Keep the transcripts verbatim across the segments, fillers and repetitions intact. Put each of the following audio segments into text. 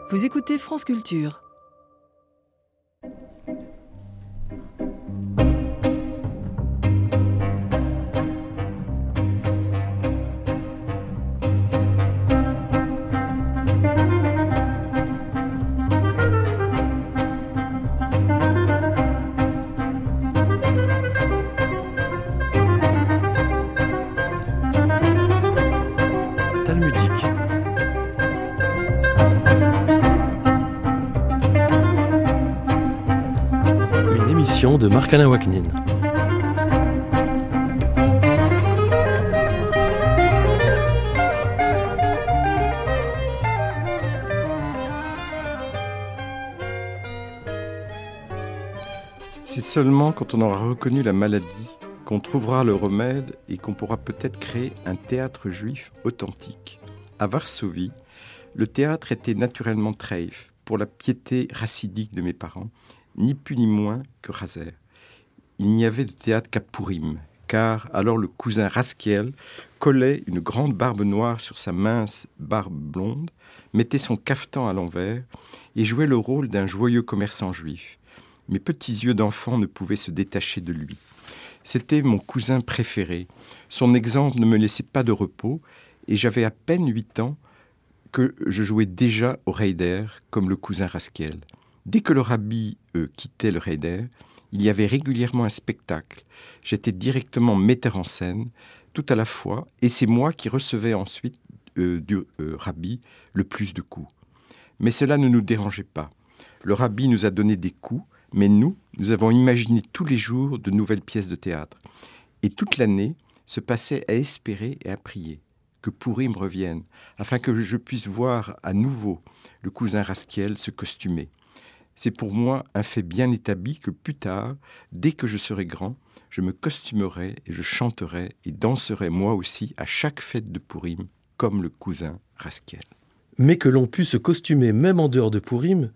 Vous écoutez France Culture. Talmudique. Une émission de Marc-Alain Waknin. C'est seulement quand on aura reconnu la maladie qu'on trouvera le remède et qu'on pourra peut-être créer un théâtre juif authentique. À Varsovie, le théâtre était naturellement treif pour la piété chassidique de mes parents, ni plus ni moins que Razer. Il n'y avait de théâtre qu'à Pourim, car alors le cousin Raskiel collait une grande barbe noire sur sa mince barbe blonde, mettait son cafetan à l'envers et jouait le rôle d'un joyeux commerçant juif. Mes petits yeux d'enfant ne pouvaient se détacher de lui. C'était mon cousin préféré. Son exemple ne me laissait pas de repos et j'avais à peine huit ans que je jouais déjà au Heider comme le cousin Raskiel. Dès que le rabbi euh, quittait le Heider, il y avait régulièrement un spectacle. J'étais directement metteur en scène, tout à la fois, et c'est moi qui recevais ensuite euh, du euh, rabbi le plus de coups. Mais cela ne nous dérangeait pas. Le rabbi nous a donné des coups, mais nous, nous avons imaginé tous les jours de nouvelles pièces de théâtre. Et toute l'année se passait à espérer et à prier que Pourim revienne, afin que je puisse voir à nouveau le cousin Raskiel se costumer. C'est pour moi un fait bien établi que plus tard, dès que je serai grand, je me costumerai et je chanterai et danserai moi aussi à chaque fête de Pourim, comme le cousin Raskiel. Mais que l'on pût se costumer même en dehors de Pourim,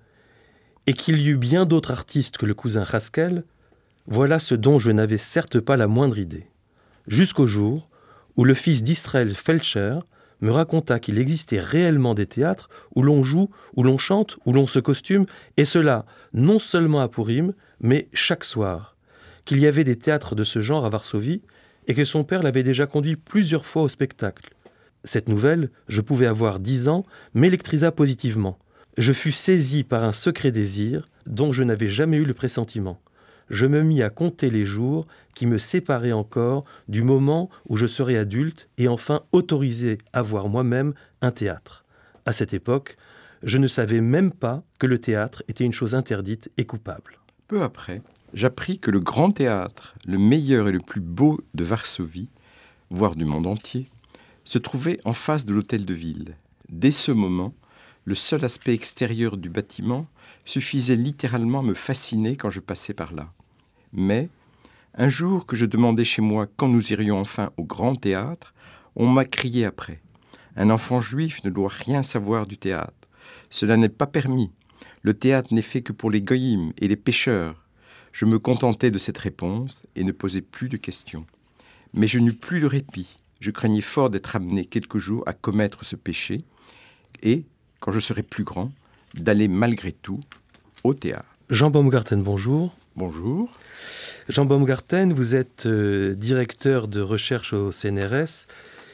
et qu'il y eut bien d'autres artistes que le cousin Raskiel, voilà ce dont je n'avais certes pas la moindre idée. Jusqu'au jour où le fils d'Israël Felcher me raconta qu'il existait réellement des théâtres où l'on joue, où l'on chante, où l'on se costume, et cela non seulement à Pourim, mais chaque soir. Qu'il y avait des théâtres de ce genre à Varsovie, et que son père l'avait déjà conduit plusieurs fois au spectacle. Cette nouvelle, je pouvais avoir dix ans, m'électrisa positivement. Je fus saisi par un secret désir dont je n'avais jamais eu le pressentiment. Je me mis à compter les jours qui me séparaient encore du moment où je serais adulte et enfin autorisé à voir moi-même un théâtre. À cette époque, je ne savais même pas que le théâtre était une chose interdite et coupable. Peu après, j'appris que le grand théâtre, le meilleur et le plus beau de Varsovie, voire du monde entier, se trouvait en face de l'hôtel de ville. Dès ce moment, le seul aspect extérieur du bâtiment suffisait littéralement à me fasciner quand je passais par là. Mais, un jour que je demandais chez moi quand nous irions enfin au grand théâtre, on m'a crié après. Un enfant juif ne doit rien savoir du théâtre. Cela n'est pas permis. Le théâtre n'est fait que pour les goyim et les pécheurs. Je me contentais de cette réponse et ne posais plus de questions. Mais je n'eus plus de répit. Je craignais fort d'être amené quelques jours à commettre ce péché et, quand je serai plus grand, d'aller malgré tout au théâtre. Jean Baumgarten, bonjour. Bonjour. Jean Baumgarten, vous êtes euh, directeur de recherche au C N R S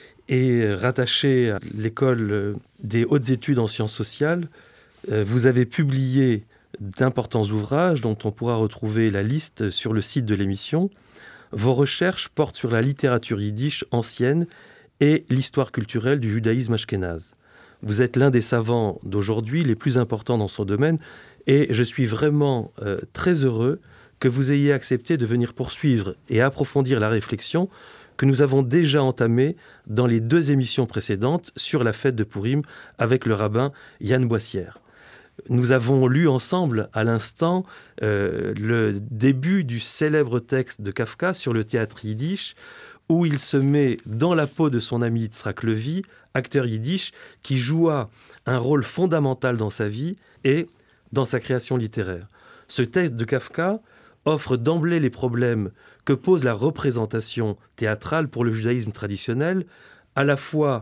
et rattaché à l'école des hautes études en sciences sociales. Euh, vous avez publié d'importants ouvrages dont on pourra retrouver la liste sur le site de l'émission. Vos recherches portent sur la littérature yiddish ancienne et l'histoire culturelle du judaïsme ashkénaze. Vous êtes l'un des savants d'aujourd'hui les plus importants dans son domaine et je suis vraiment euh, très heureux que vous ayez accepté de venir poursuivre et approfondir la réflexion que nous avons déjà entamée dans les deux émissions précédentes sur la fête de Pourim avec le rabbin Yann Boissière. Nous avons lu ensemble à l'instant euh, le début du célèbre texte de Kafka sur le théâtre yiddish où il se met dans la peau de son ami Yitzhak Levy, acteur yiddish, qui joua un rôle fondamental dans sa vie et dans sa création littéraire. Ce texte de Kafka offre d'emblée les problèmes que pose la représentation théâtrale pour le judaïsme traditionnel, à la fois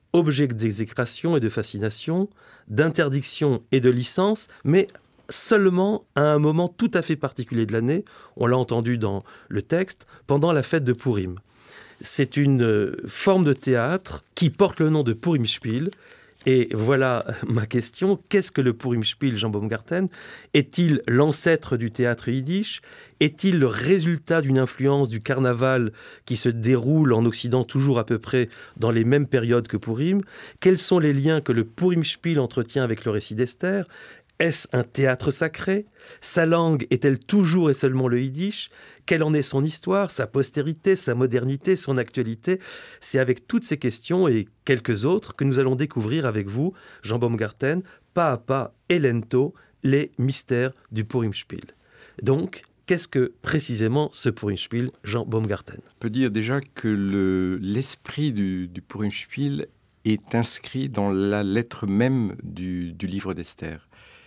objet d'exécration et de fascination, d'interdiction et de licence, mais seulement à un moment tout à fait particulier de l'année, on l'a entendu dans le texte, pendant la fête de Pourim. C'est une forme de théâtre qui porte le nom de Purimspiel. Et voilà ma question, qu'est-ce que le Purimspiel, Jean Baumgarten ? Est-il l'ancêtre du théâtre yiddish ? Est-il le résultat d'une influence du carnaval qui se déroule en Occident toujours à peu près dans les mêmes périodes que Purim ? Quels sont les liens que le Purimspiel entretient avec le récit d'Esther ? Est-ce un théâtre sacré ? Sa langue est-elle toujours et seulement le yiddish ? Quelle en est son histoire, sa postérité, sa modernité, son actualité ? C'est avec toutes ces questions et quelques autres que nous allons découvrir avec vous, Jean Baumgarten, pas à pas et lento, les mystères du Purimspiel. Donc, qu'est-ce que précisément ce Purimspiel, Jean Baumgarten ? On peut dire déjà que le, l'esprit du, du Purimspiel est inscrit dans la lettre même du, du livre d'Esther.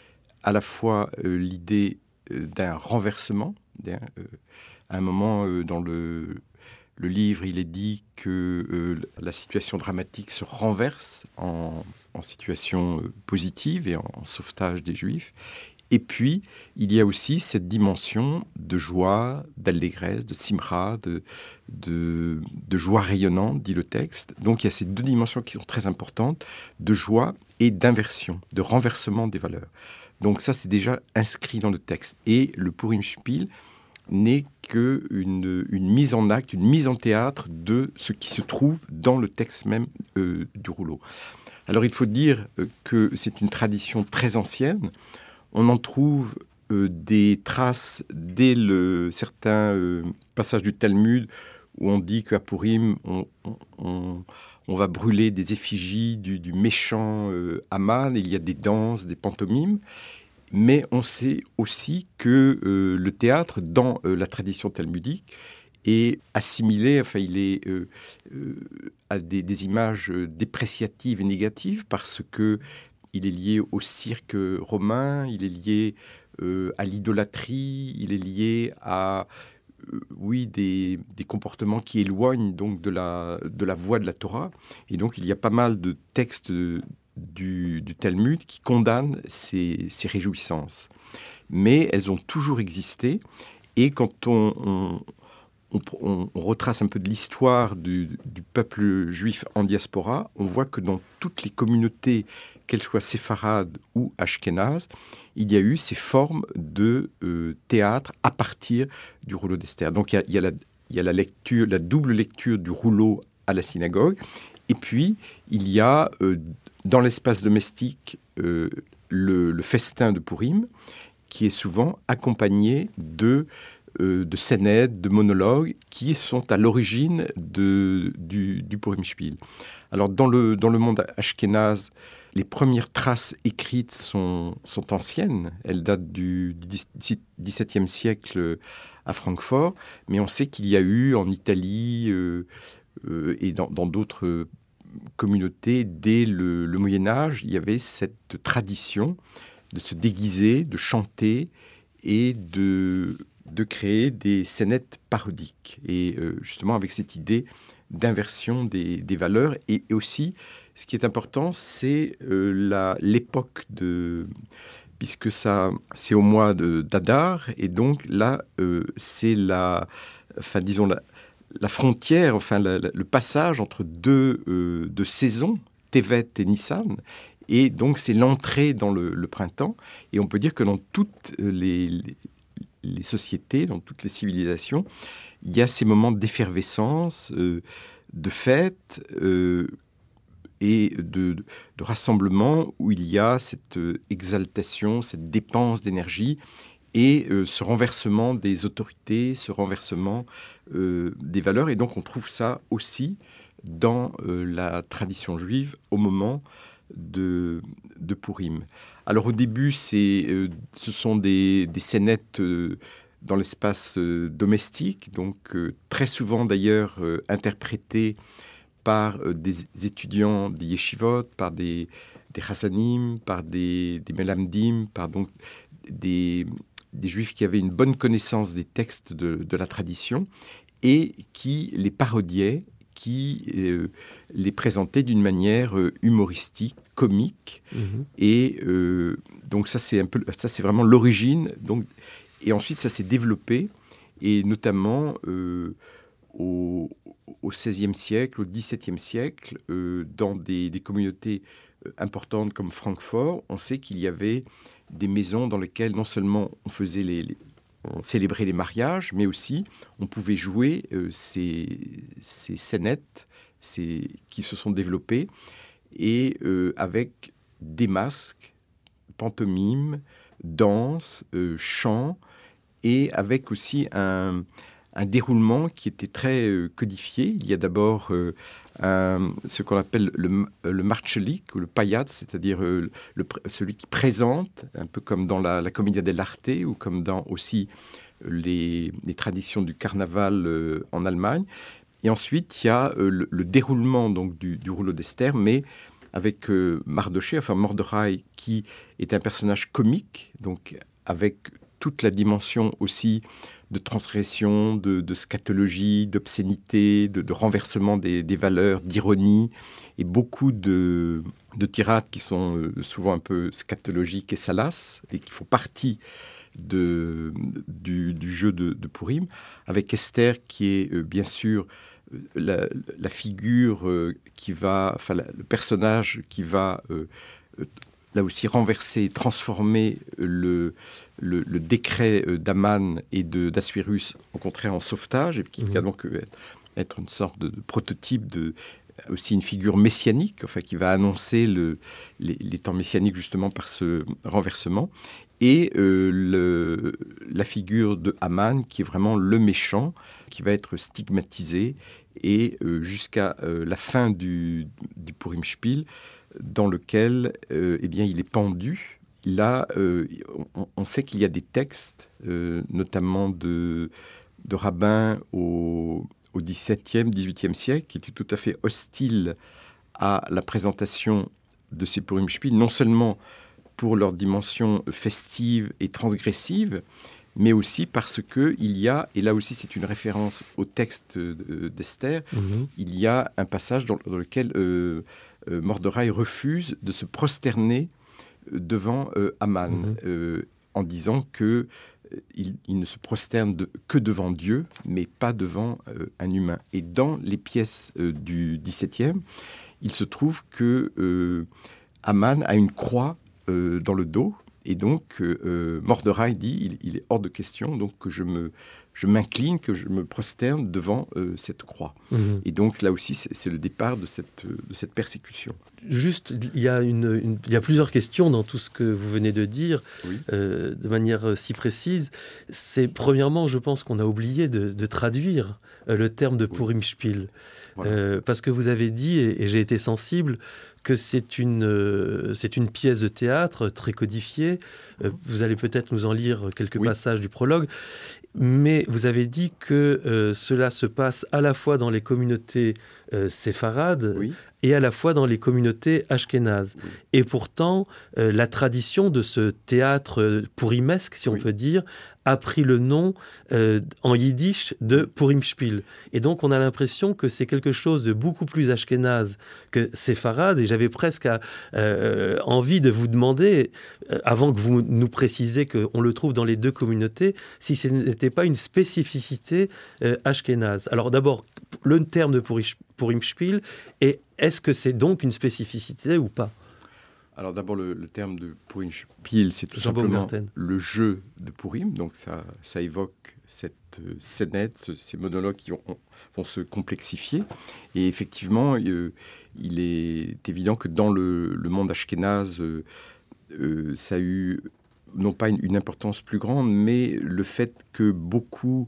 À la fois euh, l'idée euh, d'un renversement. D'un, euh, à un moment euh, dans le, le livre, il est dit que euh, la situation dramatique se renverse en, en situation euh, positive et en, en sauvetage des Juifs. Et puis, il y a aussi cette dimension de joie, d'allégresse, de simra, de, de, de joie rayonnante, dit le texte. Donc, il y a ces deux dimensions qui sont très importantes, de joie et d'inversion, de renversement des valeurs. Donc ça, c'est déjà inscrit dans le texte. Et le Purimspiel n'est qu'une une mise en acte, une mise en théâtre de ce qui se trouve dans le texte même euh, du rouleau. Alors il faut dire euh, que c'est une tradition très ancienne. On en trouve euh, des traces dès le, certains euh, passages du Talmud où on dit qu'à Purim, on... on, on On va brûler des effigies du, du méchant euh, Haman. Il y a des danses, des pantomimes. Mais on sait aussi que euh, le théâtre, dans euh, la tradition talmudique, est assimilé, enfin, il est euh, euh, à des, des images dépréciatives et négatives parce qu'il est lié au cirque romain, il est lié euh, à l'idolâtrie, il est lié à... Euh, oui, des, des comportements qui éloignent donc de la, de la voie de la Torah. Et donc, il y a pas mal de textes du, du Talmud qui condamnent ces, ces réjouissances. Mais elles ont toujours existé. Et quand on, on, on, on retrace un peu de l'histoire du, du peuple juif en diaspora, on voit que dans toutes les communautés, qu'elles soient séfarades ou ashkénazes, il y a eu ces formes de euh, théâtre à partir du rouleau d'Esther. Donc il y a, il y a, la, il y a la lecture, la double lecture du rouleau à la synagogue, et puis il y a euh, dans l'espace domestique euh, le, le festin de Purim, qui est souvent accompagné de, euh, de scénettes, de monologues, qui sont à l'origine de, du, du Purimspiel. Alors dans le, dans le monde ashkénaze, les premières traces écrites sont, sont anciennes. Elles datent du dix-septième siècle à Francfort. Mais on sait qu'il y a eu en Italie euh, euh, et dans, dans d'autres communautés, dès le, le Moyen-Âge, il y avait cette tradition de se déguiser, de chanter et de, de créer des scénettes parodiques. Et euh, justement avec cette idée d'inversion des, des valeurs et aussi... Ce qui est important, c'est euh, la, l'époque de... Puisque ça, c'est au mois de, d'Adar, et donc là, euh, c'est la... Enfin, disons, la, la frontière, enfin, la, la, le passage entre deux, euh, deux saisons, Tevet et Nissan, et donc c'est l'entrée dans le, le printemps. Et on peut dire que dans toutes les, les, les sociétés, dans toutes les civilisations, il y a ces moments d'effervescence, euh, de fête, euh, et de, de rassemblement où il y a cette exaltation, cette dépense d'énergie et euh, ce renversement des autorités, ce renversement euh, des valeurs. Et donc on trouve ça aussi dans euh, la tradition juive au moment de, de Purim. Alors au début, c'est, euh, ce sont des, des scénettes euh, dans l'espace euh, domestique, donc euh, très souvent d'ailleurs euh, interprétées par des étudiants des yeshivot, par des, des chassanim, par des, des melamdim, par donc des, des juifs qui avaient une bonne connaissance des textes de, de la tradition et qui les parodiaient, qui euh, les présentait d'une manière euh, humoristique, comique. Mmh. Et euh, donc ça c'est un peu, ça c'est vraiment l'origine. Donc, et ensuite ça s'est développé, et notamment euh, au, au seizième siècle, au dix-septième siècle, euh, dans des, des communautés importantes comme Francfort, on sait qu'il y avait des maisons dans lesquelles non seulement on faisait les, les on célébrait les mariages, mais aussi on pouvait jouer euh, ces, ces scénettes ces, qui se sont développées, et euh, avec des masques, pantomimes, danse, euh, chant, et avec aussi un, un déroulement qui était très euh, codifié. Il y a d'abord euh, un, ce qu'on appelle le, le Marschlik, ou le Payat, c'est-à-dire euh, le, celui qui présente, un peu comme dans la, la Commedia dell'arte, ou comme dans aussi les, les traditions du carnaval euh, en Allemagne. Et ensuite, il y a euh, le, le déroulement donc, du, du rouleau d'Esther, mais avec euh, Mardoché, enfin Mordechai, qui est un personnage comique, donc avec toute la dimension aussi de transgression, de, de scatologie, d'obscénité, de, de renversement des, des valeurs, d'ironie, et beaucoup de, de tirades qui sont euh, souvent un peu scatologiques et salaces, et qui font partie de, du, du jeu de, de Purim, avec Esther qui est euh, bien sûr la, la figure euh, qui va, enfin la, le personnage qui va euh, euh, là aussi renverser, transformer le, le, le décret d'Aman et de, d'Assuérus, au contraire en sauvetage, et qui mmh. va donc être, être une sorte de, de prototype, de, aussi une figure messianique, enfin, qui va annoncer le, les, les temps messianiques justement par ce renversement. Et euh, le, la figure de Haman, qui est vraiment le méchant, qui va être stigmatisé, et euh, jusqu'à euh, la fin du, du Purim Spiel, dans lequel euh, eh bien, il est pendu. Là, euh, on, on sait qu'il y a des textes, euh, notamment de, de rabbins au, au dix-septième, dix-huitième siècle, qui étaient tout à fait hostiles à la présentation de ces Purim Spiel, non seulement pour leur dimension festive et transgressive, mais aussi parce qu'il y a, et là aussi c'est une référence au texte d'Esther, mmh. il y a un passage dans, dans lequel euh, euh, Mordechai refuse de se prosterner devant euh, Haman, mmh. euh, en disant que il, il ne se prosterne de, que devant Dieu, mais pas devant euh, un humain. Et dans les pièces euh, du dix-septième, il se trouve que euh, Haman a une croix euh, dans le dos, et donc euh, Mordechai dit il, il est hors de question donc que je me je m'incline, que je me prosterne devant euh, cette croix. Mmh. Et donc là aussi c'est, c'est le départ de cette de cette persécution. Juste, il y a une, une il y a plusieurs questions dans tout ce que vous venez de dire, oui. euh, de manière si précise. C'est premièrement, je pense qu'on a oublié de, de traduire euh, le terme de Purim Spiel, voilà. euh, parce que vous avez dit, et, et j'ai été sensible, que c'est une, euh, c'est une pièce de théâtre très codifiée. Euh, vous allez peut-être nous en lire quelques oui. passages du prologue. Mais vous avez dit que euh, cela se passe à la fois dans les communautés euh, séfarades oui. et à la fois dans les communautés ashkénazes. Oui. Et pourtant, euh, la tradition de ce théâtre purimesque, si on oui. peut dire, a pris le nom euh, en yiddish de Purim Spiel. Et donc, on a l'impression que c'est quelque chose de beaucoup plus ashkénaze que séfarade. Et j'avais presque à, euh, envie de vous demander, euh, avant que vous nous précisiez qu'on le trouve dans les deux communautés, si ce n'était pas une spécificité euh, ashkénaze. Alors d'abord, le terme de Purim Spiel, et est-ce que c'est donc une spécificité ou pas ? Alors d'abord, le, le terme de Purim Spiel, c'est tout simplement le jeu de Purim. Donc ça, ça évoque cette euh, scénette, ces monologues qui ont, vont se complexifier. Et effectivement, euh, il est évident que dans le, le monde ashkénaze, euh, euh, ça a eu non pas une, une importance plus grande, mais le fait que beaucoup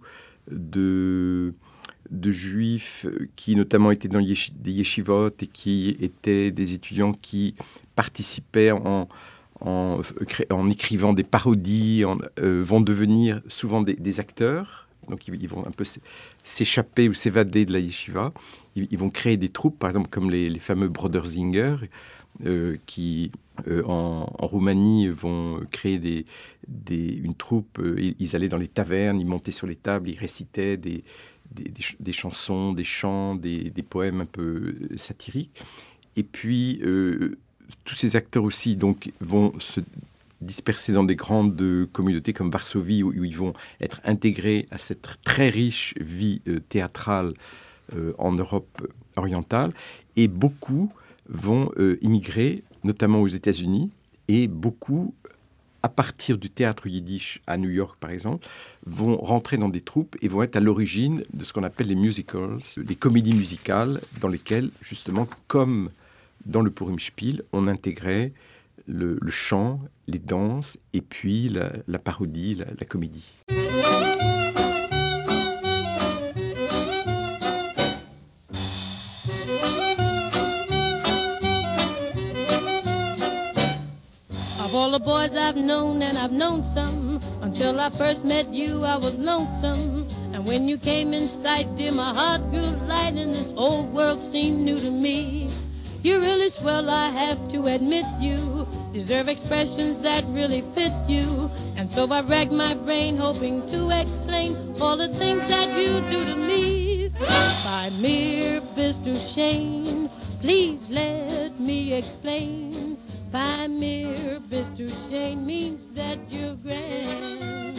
de... de juifs qui notamment étaient dans yesh- des yeshivot et qui étaient des étudiants qui participaient en, en, en écrivant des parodies, en, euh, vont devenir souvent des, des acteurs. Donc ils, ils vont un peu s'échapper ou s'évader de la yeshiva. Ils, ils vont créer des troupes, par exemple comme les, les fameux Brodersinger, euh, qui euh, en, en Roumanie vont créer des, des, une troupe. Euh, ils allaient dans les tavernes, ils montaient sur les tables, ils récitaient des des, des, des chansons, des chants, des, des poèmes un peu satiriques. Et puis, euh, tous ces acteurs aussi donc, vont se dispersés dans des grandes communautés comme Varsovie, où, où ils vont être intégrés à cette très riche vie euh, théâtrale euh, en Europe orientale. Et beaucoup vont euh, immigrer, notamment aux États-Unis, et beaucoup, à partir du théâtre yiddish à New York, par exemple, vont rentrer dans des troupes et vont être à l'origine de ce qu'on appelle les musicals, les comédies musicales, dans lesquelles, justement, comme dans le Purim Spiel, on intégrait le, le chant, les danses, et puis la, la parodie, la, la comédie. Of all the boys I've known, and I've known some, until I first met you, I was lonesome. And when you came in sight, dear, my heart grew light, and this old world seemed new to me. You're really swell, I have to admit you deserve expressions that really fit you. And so I racked my brain hoping to explain all the things that you do to me. By mere Mister Shane, please let me explain. By mere Mister Shane means that you're grand.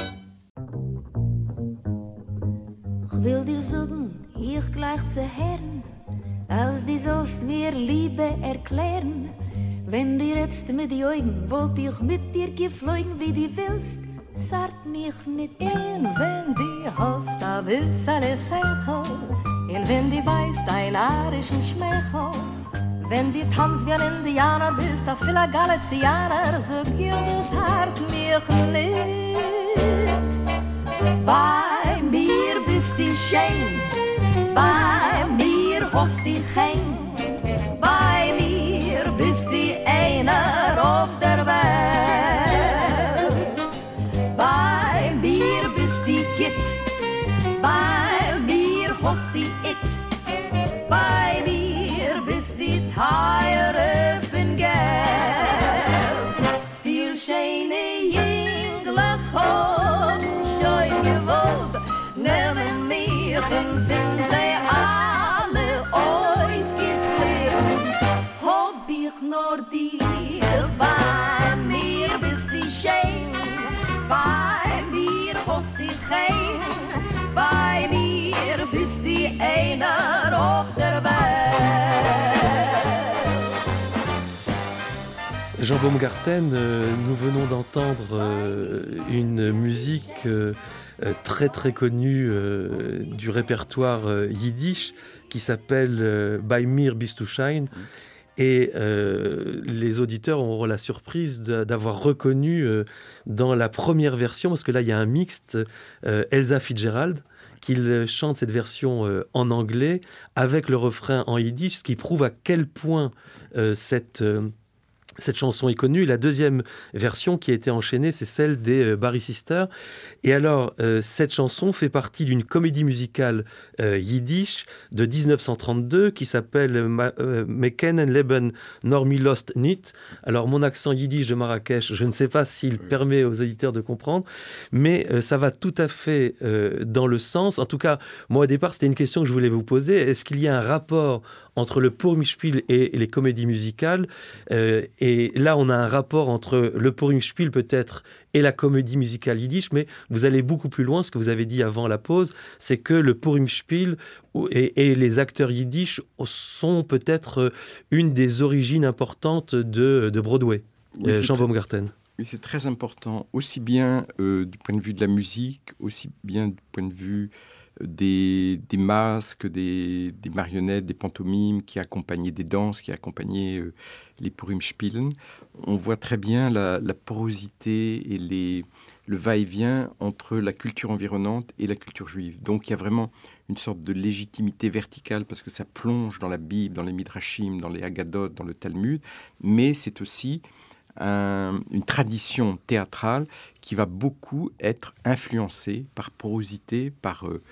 Ich will dir sagen, ich gleich zu Herren, als die sollst mir Liebe erklären. Wenn dir jetzt mit die Augen wollt ich mit dir geflogen, wie die willst, sagt mich nicht ein, wenn die hast, da willst alles Seichel, und wenn die weißt, ein arischen Schmeichel, wenn die tanzt wie ein Indianer bist, da viel ein Galizianer, so gilt das Hart mich nicht. Bei mir bist die schön, bei mir hast die kein, bei mir bist die einer auf der Welt. Bei mir bist die Git, bei mir hast die It, bei mir bist die Teure von Geld. Viel schöne Jüngler haben schon gewollt, nehmen mich und finden sie alle ausgeklärt. Hab ich nur dich, bei mir bist die schön, bei mir hast die kein, bei mir bist die einer auf der Welt. Jean Baumgarten, euh, nous venons d'entendre euh, une musique euh, très très connue euh, du répertoire euh, yiddish qui s'appelle euh, Bei mir bist du Schein. Et euh, les auditeurs auront la surprise de, d'avoir reconnu euh, dans la première version, parce que là il y a un mixte, euh, Elsa Fitzgerald, qu'il chante cette version euh, en anglais avec le refrain en yiddish, ce qui prouve à quel point euh, cette... Euh, Cette chanson est connue. La deuxième version qui a été enchaînée, c'est celle des euh, Barry Sisters. Et alors, euh, cette chanson fait partie d'une comédie musicale euh, yiddish de dix-neuf cent trente-deux qui s'appelle euh, Mekenen Leben Normi Lost Nit. Alors, mon accent yiddish de Marrakech, je ne sais pas s'il oui. permet aux auditeurs de comprendre, mais euh, ça va tout à fait euh, dans le sens. En tout cas, moi, au départ, c'était une question que je voulais vous poser. Est-ce qu'il y a un rapport entre le Purim Spiel et, et les comédies musicales euh, Et là, on a un rapport entre le Purim Spiel peut-être et la comédie musicale yiddish, mais vous allez beaucoup plus loin. Ce que vous avez dit avant la pause, c'est que le Purim Spiel et, et les acteurs yiddish sont peut-être une des origines importantes de, de Broadway. Oui, euh, Jean Baumgarten. Oui, c'est très important, aussi bien euh, du point de vue de la musique, aussi bien du point de vue Des, des masques, des, des marionnettes, des pantomimes qui accompagnaient des danses, qui accompagnaient euh, les Purim Spielen. On voit très bien la, la porosité et les, le va-et-vient entre la culture environnante et la culture juive. Donc il y a vraiment une sorte de légitimité verticale parce que ça plonge dans la Bible, dans les Midrashim, dans les Haggadot, dans le Talmud, mais c'est aussi un, une tradition théâtrale qui va beaucoup être influencée par porosité, par... Euh,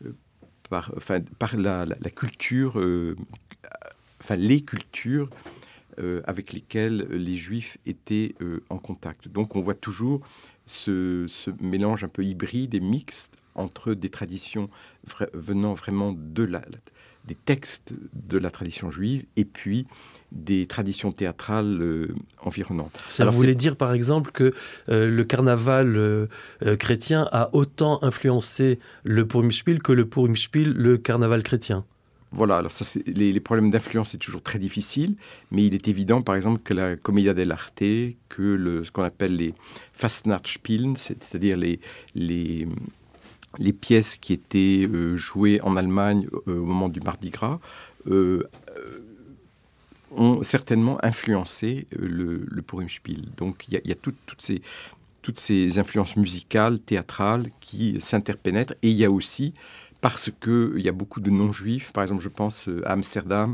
Par, enfin, par la, la, la culture, euh, enfin les cultures euh, avec lesquelles les Juifs étaient euh, en contact. Donc on voit toujours ce, ce mélange un peu hybride et mixte entre des traditions vra- venant vraiment de la, la- des textes de la tradition juive et puis des traditions théâtrales euh, environnantes. Ça Alors, voulait c'est- dire, par exemple, que euh, le carnaval euh, euh, chrétien a autant influencé le Purimspiel que le Purimspiel, le carnaval chrétien. Voilà, alors ça, c'est, les, les problèmes d'influence, c'est toujours très difficile, mais il est évident, par exemple, que la Commedia dell'arte, que le, ce qu'on appelle les Fastnachtspielen, c'est- c'est-à-dire les, les, les pièces qui étaient euh, jouées en Allemagne euh, au moment du Mardi Gras, euh, euh, ont certainement influencé euh, le, le Purimspiel. Donc il y a, il y a tout- toutes ces, toutes ces influences musicales, théâtrales qui s'interpénètrent, et il y a aussi parce qu'il y a beaucoup de non-juifs, par exemple je pense euh, à Amsterdam,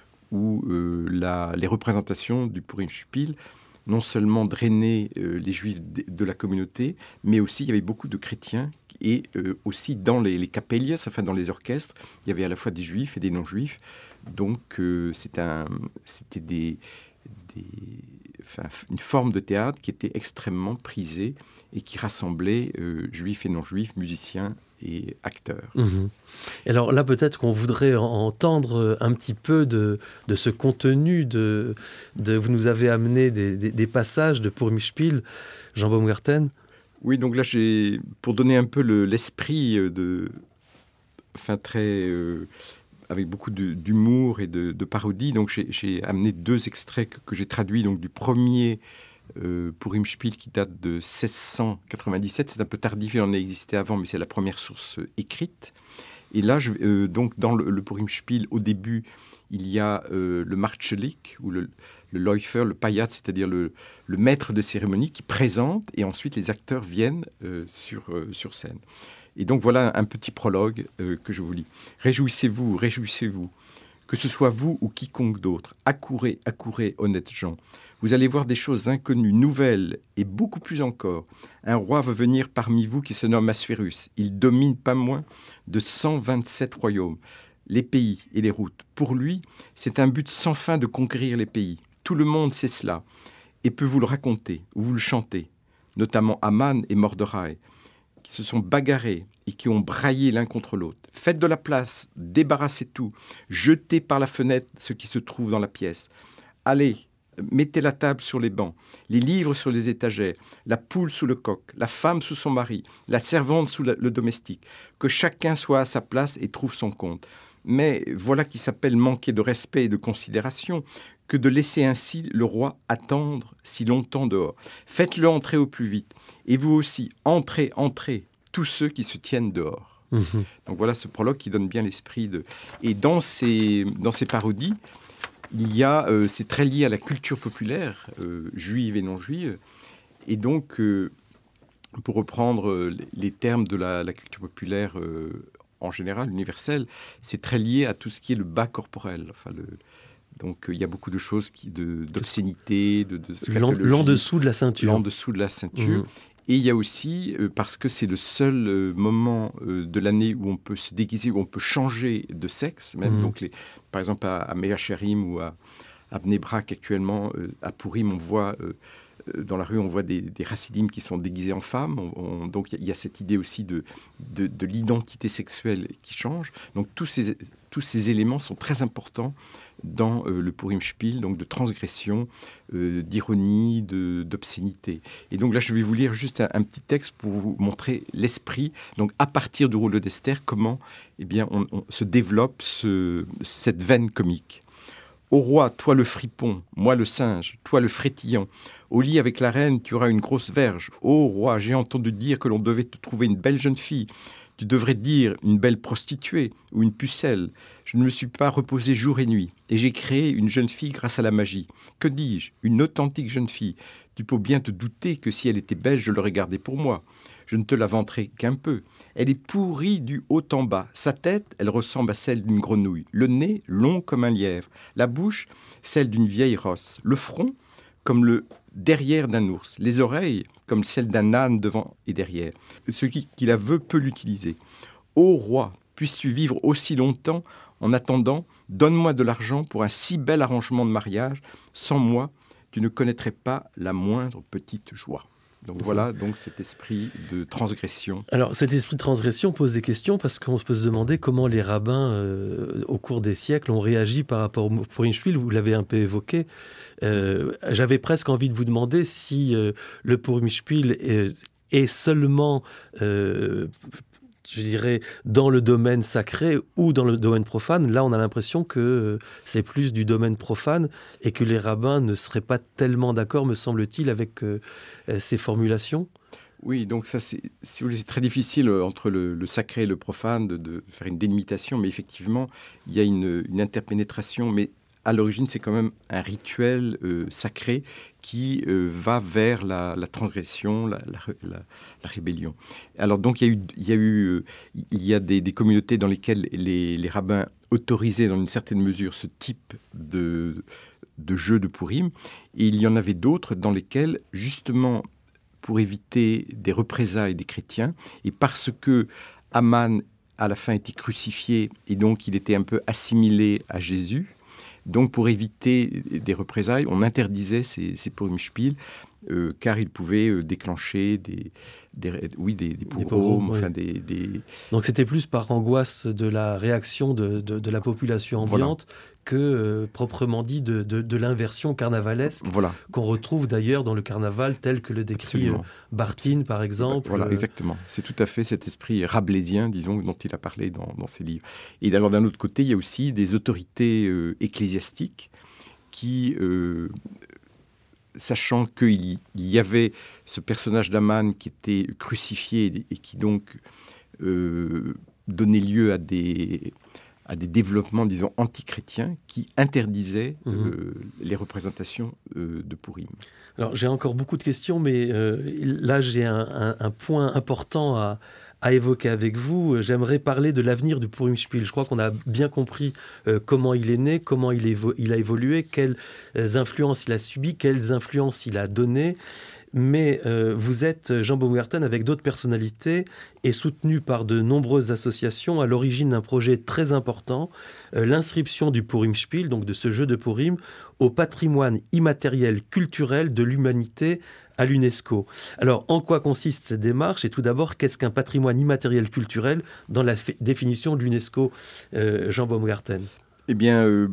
où euh, la, les représentations du Purimspiel non seulement drainaient euh, les juifs de, de la communauté, mais aussi il y avait beaucoup de chrétiens, et euh, aussi dans les, les capellas, enfin dans les orchestres, il y avait à la fois des juifs et des non-juifs, donc euh, c'est un, c'était des, des, enfin, une forme de théâtre qui était extrêmement prisée et qui rassemblait euh, juifs et non-juifs, musiciens et acteurs. Mhm. Et alors là, peut-être qu'on voudrait en- entendre un petit peu de, de ce contenu. De, de, vous nous avez amené des, des, des passages de Purimspiel, Jean Baumgarten. Oui, donc là, j'ai, pour donner un peu le, l'esprit de, enfin très, euh, avec beaucoup de, d'humour et de, de parodie, donc j'ai, j'ai amené deux extraits que, que j'ai traduits, donc du premier euh, Purimspiel qui date de seize cent quatre-vingt-dix-sept. C'est un peu tardif, il en a existé avant, mais c'est la première source euh, écrite. Et là, je, euh, donc dans le, le Purimspiel, au début, il y a euh, le Martschlik, ou le, le Läufer, le Payat, c'est-à-dire le, le maître de cérémonie qui présente, et ensuite les acteurs viennent euh, sur, euh, sur scène. Et donc voilà un petit prologue euh, que je vous lis. Réjouissez-vous, réjouissez-vous, que ce soit vous ou quiconque d'autre. Accourez, accourez, honnêtes gens. Vous allez voir des choses inconnues, nouvelles et beaucoup plus encore. Un roi veut venir parmi vous qui se nomme Assuérus. Il domine pas moins de cent vingt-sept royaumes, les pays et les routes. Pour lui, c'est un but sans fin de conquérir les pays. Tout le monde sait cela et peut vous le raconter ou vous le chanter, notamment Aman et Mordechai, qui se sont bagarrés et qui ont braillé l'un contre l'autre. Faites de la place, débarrassez tout, jetez par la fenêtre ce qui se trouve dans la pièce. Allez, mettez la table sur les bancs, les livres sur les étagères, la poule sous le coq, la femme sous son mari, la servante sous la, le domestique. Que chacun soit à sa place et trouve son compte. Mais voilà qui s'appelle manquer de respect et de considération que de laisser ainsi le roi attendre si longtemps dehors. Faites-le entrer au plus vite. Et vous aussi, entrez, entrez, tous ceux qui se tiennent dehors. Mhm. Donc voilà ce prologue qui donne bien l'esprit de... Et dans ces, dans ces parodies, il y a, euh, c'est très lié à la culture populaire, euh, juive et non juive. Et donc, euh, pour reprendre euh, les termes de la, la culture populaire euh, en général, universelle, c'est très lié à tout ce qui est le bas corporel. Enfin, le, donc, euh, il y a beaucoup de choses qui, de, d'obscénité, de, de L'en, scatologie. l'en dessous de la ceinture. L'en dessous de la ceinture. Mhm. Et il y a aussi, euh, parce que c'est le seul euh, moment euh, de l'année où on peut se déguiser, où on peut changer de sexe, même. Mhm. Donc, les, par exemple, à, à Mea Shearim ou à, à Bnei Brak actuellement, euh, à Purim, on voit, euh, euh, dans la rue, on voit des, des Hasidim qui sont déguisés en femmes. On, on, donc, il y, y a cette idée aussi de, de, de l'identité sexuelle qui change. Donc, tous ces, tous ces éléments sont très importants dans euh, le Purimspiel, donc de transgression, euh, d'ironie, de, d'obscénité. Et donc là, je vais vous lire juste un, un petit texte pour vous montrer l'esprit, donc à partir du rôle d'Esther, comment eh bien, on, on se développe ce, cette veine comique. Ô roi, toi le fripon, moi le singe, toi le frétillant, au lit avec la reine, tu auras une grosse verge. Ô roi, j'ai entendu dire que l'on devait te trouver une belle jeune fille. Tu devrais dire une belle prostituée ou une pucelle. Je ne me suis pas reposé jour et nuit, et j'ai créé une jeune fille grâce à la magie. Que dis-je? Une authentique jeune fille. Tu peux bien te douter que si elle était belle, je l'aurais gardée pour moi. Je ne te la vanterai qu'un peu. Elle est pourrie du haut en bas. Sa tête, elle ressemble à celle d'une grenouille. Le nez, long comme un lièvre. La bouche, celle d'une vieille rosse. Le front, comme le derrière d'un ours. Les oreilles, comme celles d'un âne devant et derrière. Celui qui la veut peut l'utiliser. Ô roi, puisses-tu vivre aussi longtemps? En attendant, donne-moi de l'argent pour un si bel arrangement de mariage. Sans moi, tu ne connaîtrais pas la moindre petite joie. Donc mmh. voilà donc cet esprit de transgression. Alors cet esprit de transgression pose des questions parce qu'on peut se demander comment les rabbins, euh, au cours des siècles, ont réagi par rapport au Purim Shpil. Vous l'avez un peu évoqué. Euh, j'avais presque envie de vous demander si euh, le Purim Shpil est, est seulement... Euh, je dirais, dans le domaine sacré ou dans le domaine profane. Là, on a l'impression que c'est plus du domaine profane et que les rabbins ne seraient pas tellement d'accord, me semble-t-il, avec euh, ces formulations. Oui, donc ça, c'est, si vous voulez, c'est très difficile entre le, le sacré et le profane de, de faire une délimitation, mais effectivement, il y a une, une interpénétration, mais à l'origine, c'est quand même un rituel euh, sacré qui euh, va vers la, la transgression, la, la, la, la rébellion. Alors donc, il y a eu, il y a, eu, euh, il y a des, des communautés dans lesquelles les, les rabbins autorisaient dans une certaine mesure ce type de, de jeu de Purim, et il y en avait d'autres dans lesquelles, justement, pour éviter des représailles des chrétiens, et parce que Aman, à la fin, était crucifié, et donc il était un peu assimilé à Jésus. Donc, pour éviter des représailles, on interdisait ces, ces Purim Shpil, euh, car ils pouvaient euh, déclencher des, des, oui, des, des pogroms, enfin oui. des, des... Donc, c'était plus par angoisse de la réaction de, de, de la population ambiante voilà. que, euh, proprement dit, de, de, de l'inversion carnavalesque voilà. qu'on retrouve d'ailleurs dans le carnaval tel que le décrit euh, Barthes, par exemple. Voilà, exactement. C'est tout à fait cet esprit rabelaisien, disons, dont il a parlé dans, dans ses livres. Et alors, d'un autre côté, il y a aussi des autorités euh, ecclésiastiques qui... Euh, sachant qu'il y avait ce personnage d'Aman qui était crucifié et qui donc euh, donnait lieu à des, à des développements, disons, antichrétiens qui interdisaient mmh. euh, les représentations euh, de Purim. Alors, j'ai encore beaucoup de questions, mais euh, là, j'ai un, un, un point important à... à évoquer avec vous. J'aimerais parler de l'avenir du Purim Shpil. Je crois qu'on a bien compris euh, comment il est né, comment il, évo- il a évolué, quelles influences il a subies, quelles influences il a données. Mais euh, vous êtes, Jean Baumgarten, avec d'autres personnalités et soutenu par de nombreuses associations à l'origine d'un projet très important, euh, l'inscription du Purim Shpil, donc de ce jeu de Purim, au patrimoine immatériel culturel de l'humanité à l'UNESCO. Alors, en quoi consiste cette démarche ? Et tout d'abord, qu'est-ce qu'un patrimoine immatériel culturel dans la f- définition de l'UNESCO, euh, Jean Baumgarten ? Eh bien, euh,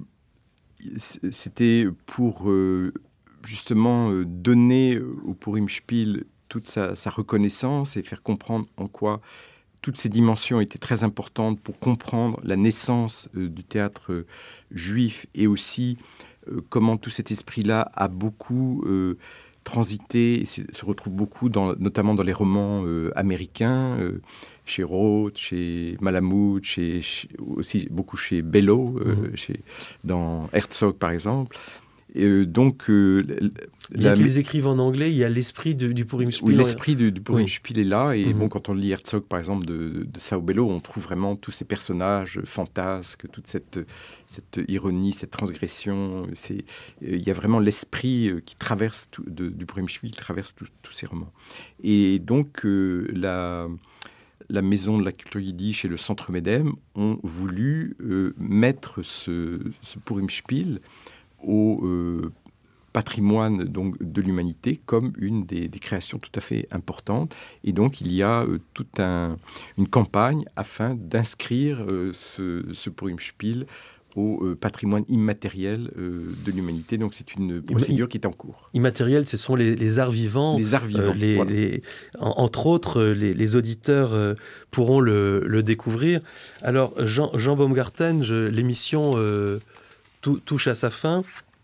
c'était pour... Euh justement euh, donner au Purim Shpil toute sa, sa reconnaissance et faire comprendre en quoi toutes ces dimensions étaient très importantes pour comprendre la naissance euh, du théâtre euh, juif et aussi euh, comment tout cet esprit-là a beaucoup euh, transité, se retrouve beaucoup, dans, notamment dans les romans euh, américains, euh, chez Roth, chez Malamud, chez, chez, aussi beaucoup chez Bellow, euh, mmh. chez, dans Herzog par exemple. Euh, donc, euh, bien la... qu'ils écrivent en anglais, il y a l'esprit de, du Purim Shpil. Oui, l'esprit du, du Purim oui. Shpil est là. Et mm-hmm. bon, quand on lit Herzog, par exemple, de, de Sao Bello, on trouve vraiment tous ces personnages fantasques, toute cette, cette ironie, cette transgression. C'est, il y a vraiment l'esprit qui traverse tout, de, du Purim Shpil, qui traverse tous ces romans. Et donc, euh, la... la Maison de la culture yiddish et le Centre Medem ont voulu euh, mettre ce, ce Purim Shpil au euh, patrimoine donc, de l'humanité comme une des, des créations tout à fait importantes. Et donc, il y a euh, toute un, une campagne afin d'inscrire euh, ce, ce Purim Shpil au euh, patrimoine immatériel euh, de l'humanité. Donc, c'est une procédure I- qui est en cours. Immatériel, ce sont les, les arts vivants. Les arts vivants, euh, les, voilà. les, en, entre autres, les, les auditeurs euh, pourront le, le découvrir. Alors, Jean, Jean Baumgarten, je, l'émission... Euh, touche à sa fin.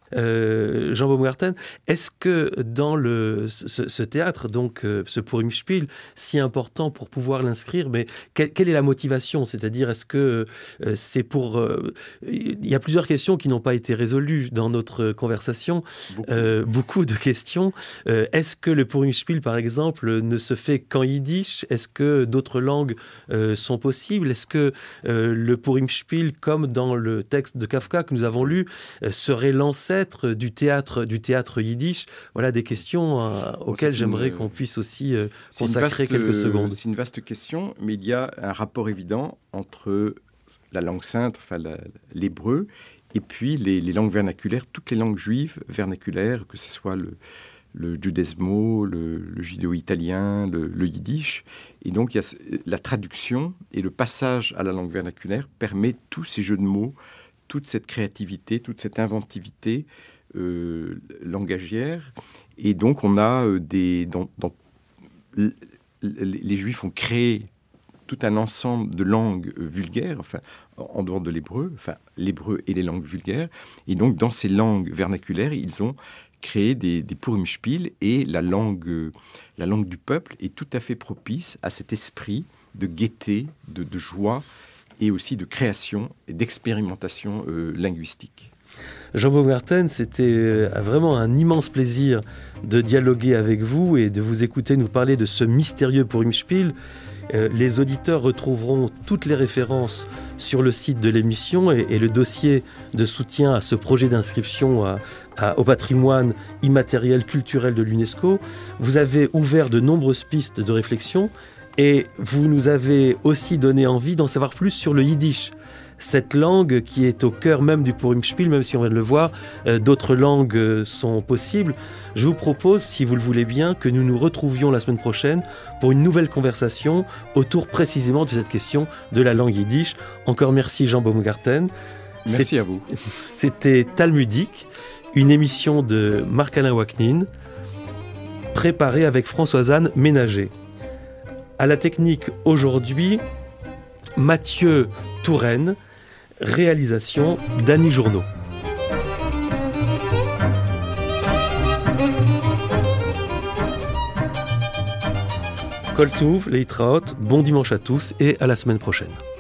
Euh, Jean Baumgarten, est-ce que dans le, ce, ce théâtre, donc euh, ce Purim Shpil, si important pour pouvoir l'inscrire, mais quelle, quelle est la motivation ? C'est-à-dire, est-ce que euh, c'est pour... Euh, il y a plusieurs questions qui n'ont pas été résolues dans notre conversation, beaucoup, euh, beaucoup de questions. Euh, est-ce que le Purim Shpil, par exemple, ne se fait qu'en yiddish ? Est-ce que d'autres langues euh, sont possibles ? Est-ce que euh, le Purim Shpil, comme dans le texte de Kafka que nous avons lu, euh, serait l'ancêtre du théâtre, du théâtre yiddish? Voilà des questions euh, auxquelles une, j'aimerais qu'on puisse aussi euh, consacrer vaste, quelques secondes. C'est une vaste question, mais il y a un rapport évident entre la langue sainte, enfin la, l'hébreu, et puis les, les langues vernaculaires, toutes les langues juives vernaculaires, que ce soit le, le judaismo, le, le judéo-italien, le, le yiddish. Et donc, il y a la traduction et le passage à la langue vernaculaire permet tous ces jeux de mots, toute cette créativité, toute cette inventivité euh, langagière. Et donc, on a euh, des... Dans, dans, les Juifs ont créé tout un ensemble de langues euh, vulgaires, enfin, en dehors de l'hébreu, enfin, l'hébreu et les langues vulgaires. Et donc, dans ces langues vernaculaires, ils ont créer des, des Purim Spiel, et la langue, euh, la langue du peuple est tout à fait propice à cet esprit de gaieté, de, de joie, et aussi de création et d'expérimentation euh, linguistique. Jean Baumgarten, c'était vraiment un immense plaisir de dialoguer avec vous et de vous écouter nous parler de ce mystérieux Purim Spiel. Euh, les auditeurs retrouveront toutes les références sur le site de l'émission et, et le dossier de soutien à ce projet d'inscription à, à, au patrimoine immatériel culturel de l'UNESCO. Vous avez ouvert de nombreuses pistes de réflexion et vous nous avez aussi donné envie d'en savoir plus sur le yiddish. Cette langue qui est au cœur même du Purim Spiel, même si on vient de le voir, euh, d'autres langues euh, sont possibles. Je vous propose, si vous le voulez bien, que nous nous retrouvions la semaine prochaine pour une nouvelle conversation autour précisément de cette question de la langue yiddish. Encore merci Jean Baumgarten. Merci C'est, à vous. C'était Talmudique, une émission de Marc-Alain Waknin, préparée avec Françoise-Anne Ménager. À la technique aujourd'hui, Mathieu Touraine, réalisation Dany Journeau. Kol Tuv, Leitraot, bon dimanche à tous et à la semaine prochaine.